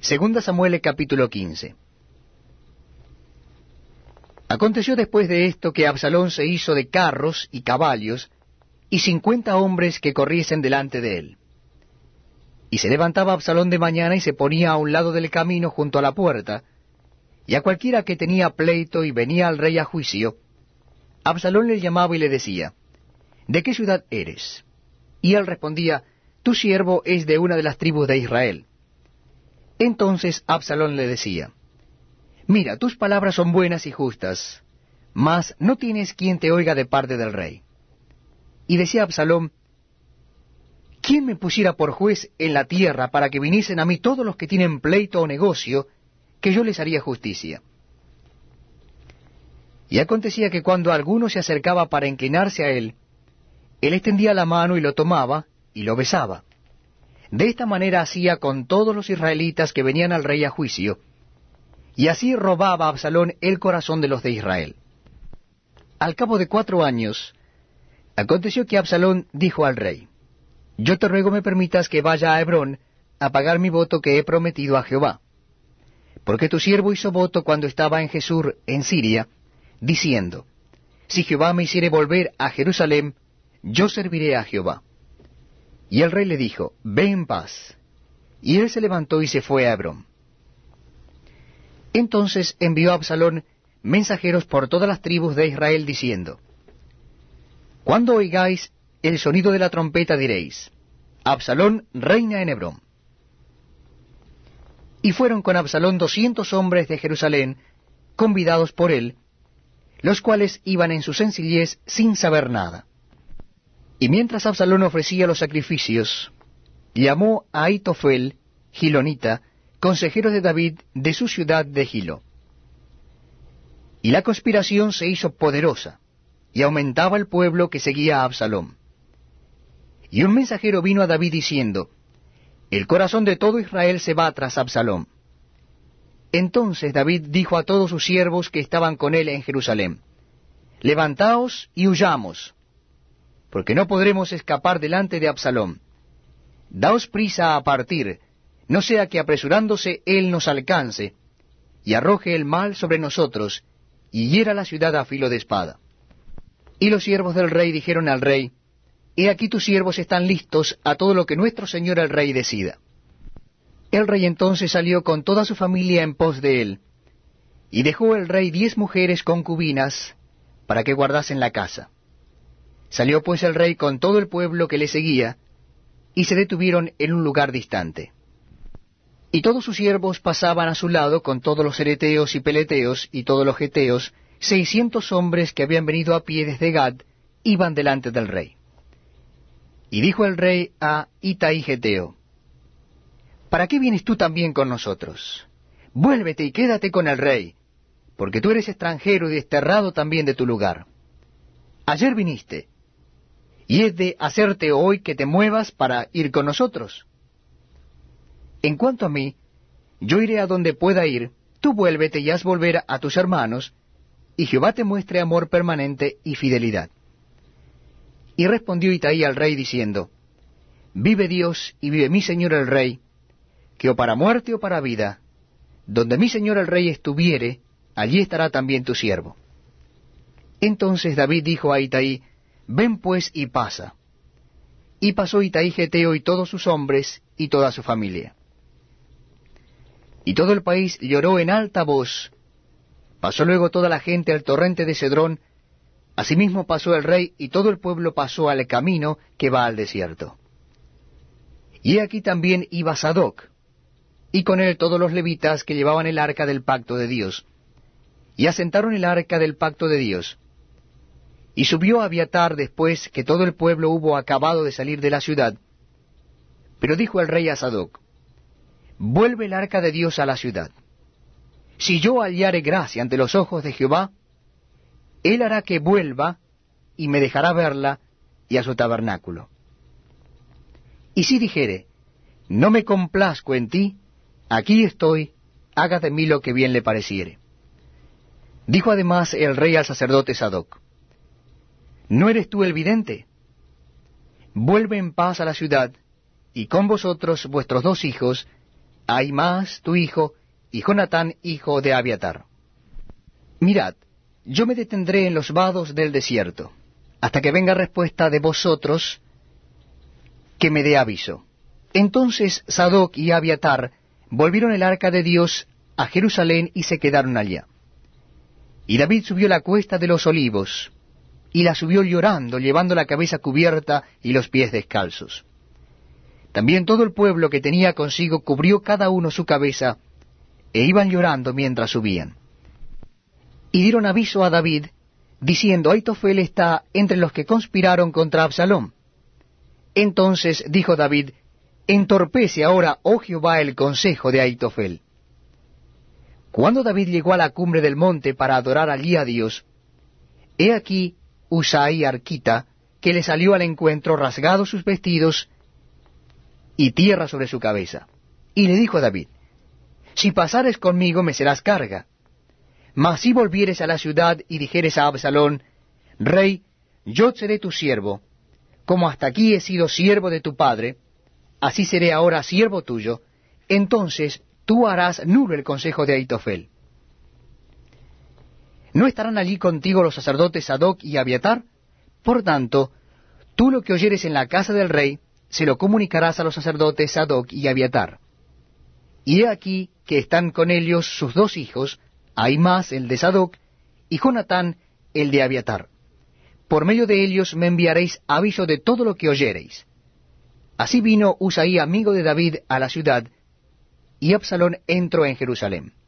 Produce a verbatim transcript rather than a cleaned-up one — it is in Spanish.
Segunda Samuel capítulo quince. Aconteció después de esto que Absalón se hizo de carros y caballos, y cincuenta hombres que corriesen delante de él. Y se levantaba Absalón de mañana y se ponía a un lado del camino junto a la puerta, y a cualquiera que tenía pleito y venía al rey a juicio, Absalón le llamaba y le decía, ¿de qué ciudad eres? Y él respondía, tu siervo es de una de las tribus de Israel. Entonces Absalón le decía, mira, tus palabras son buenas y justas, mas no tienes quien te oiga de parte del rey. Y decía Absalón, ¿quién me pusiera por juez en la tierra para que viniesen a mí todos los que tienen pleito o negocio, que yo les haría justicia? Y acontecía que cuando alguno se acercaba para inclinarse a él, él extendía la mano y lo tomaba y lo besaba. De esta manera hacía con todos los israelitas que venían al rey a juicio, y así robaba a Absalón el corazón de los de Israel. Al cabo de cuatro años, aconteció que Absalón dijo al rey, yo te ruego me permitas que vaya a Hebrón a pagar mi voto que he prometido a Jehová. Porque tu siervo hizo voto cuando estaba en Jesús en Siria, diciendo, si Jehová me hiciere volver a Jerusalén, yo serviré a Jehová. Y el rey le dijo, ve en paz. Y él se levantó y se fue a Hebrón. Entonces envió Absalón mensajeros por todas las tribus de Israel, diciendo, cuando oigáis el sonido de la trompeta diréis, Absalón reina en Hebrón. Y fueron con Absalón doscientos hombres de Jerusalén, convidados por él, los cuales iban en su sencillez sin saber nada. Y mientras Absalón ofrecía los sacrificios, llamó a Ahitofel, Gilonita, consejero de David, de su ciudad de Gilo. Y la conspiración se hizo poderosa, y aumentaba el pueblo que seguía a Absalón. Y un mensajero vino a David diciendo, el corazón de todo Israel se va tras Absalón. Entonces David dijo a todos sus siervos que estaban con él en Jerusalén, levantaos y huyamos, porque no podremos escapar delante de Absalón. Daos prisa a partir, no sea que apresurándose él nos alcance, y arroje el mal sobre nosotros, y hiera la ciudad a filo de espada. Y los siervos del rey dijeron al rey, he aquí tus siervos están listos a todo lo que nuestro señor el rey decida. El rey entonces salió con toda su familia en pos de él, y dejó el rey diez mujeres concubinas para que guardasen la casa. Salió pues el rey con todo el pueblo que le seguía, y se detuvieron en un lugar distante. Y todos sus siervos pasaban a su lado con todos los ereteos y peleteos y todos los geteos, seiscientos hombres que habían venido a pie desde Gad, iban delante del rey. Y dijo el rey a Itai Geteo, ¿para qué vienes tú también con nosotros? Vuélvete y quédate con el rey, porque tú eres extranjero y desterrado también de tu lugar. Ayer viniste, y es de hacerte hoy que te muevas para ir con nosotros. En cuanto a mí, yo iré a donde pueda ir, tú vuélvete y haz volver a tus hermanos, y Jehová te muestre amor permanente y fidelidad. Y respondió Itai al rey diciendo, vive Dios y vive mi señor el rey, que o para muerte o para vida, donde mi señor el rey estuviere, allí estará también tu siervo. Entonces David dijo a Itai, ven pues y pasa. Y pasó Itai Geteo y todos sus hombres y toda su familia. Y todo el país lloró en alta voz. Pasó luego toda la gente al torrente de Cedrón. Asimismo pasó el rey y todo el pueblo pasó al camino que va al desierto. Y aquí también iba Sadoc, y con él todos los levitas que llevaban el arca del pacto de Dios. Y asentaron el arca del pacto de Dios. Y subió Abiatar después que todo el pueblo hubo acabado de salir de la ciudad. Pero dijo el rey a Sadoc, vuelve el arca de Dios a la ciudad. Si yo hallare gracia ante los ojos de Jehová, él hará que vuelva y me dejará verla y a su tabernáculo. Y si dijere, no me complazco en ti, aquí estoy, haga de mí lo que bien le pareciere. Dijo además el rey al sacerdote Sadoc, ¿no eres tú el vidente? Vuelve en paz a la ciudad, y con vosotros vuestros dos hijos, Ahimaas tu hijo, y Jonatán hijo de Abiatar. Mirad, yo me detendré en los vados del desierto, hasta que venga respuesta de vosotros que me dé aviso. Entonces Sadoc y Abiatar volvieron el arca de Dios a Jerusalén y se quedaron allá. Y David subió la cuesta de los olivos, y la subió llorando, llevando la cabeza cubierta y los pies descalzos. También todo el pueblo que tenía consigo cubrió cada uno su cabeza, e iban llorando mientras subían. Y dieron aviso a David, diciendo, Ahitofel está entre los que conspiraron contra Absalom. Entonces dijo David, entorpece ahora, oh Jehová, el consejo de Ahitofel. Cuando David llegó a la cumbre del monte para adorar allí a Dios, he aquí Husai arquita, que le salió al encuentro rasgados sus vestidos y tierra sobre su cabeza. Y le dijo a David, si pasares conmigo me serás carga, mas si volvieres a la ciudad y dijeres a Absalón, Rey, yo seré tu siervo, como hasta aquí he sido siervo de tu padre, así seré ahora siervo tuyo, entonces tú harás nulo el consejo de Ahitofel. ¿No estarán allí contigo los sacerdotes Sadoc y Abiatar? Por tanto, tú lo que oyeres en la casa del rey, se lo comunicarás a los sacerdotes Sadoc y Abiatar. Y he aquí que están con ellos sus dos hijos, Ahimaas el de Sadoc, y Jonatán el de Abiatar. Por medio de ellos me enviaréis aviso de todo lo que oyereis. Así vino Husai, amigo de David, a la ciudad, y Absalón entró en Jerusalén.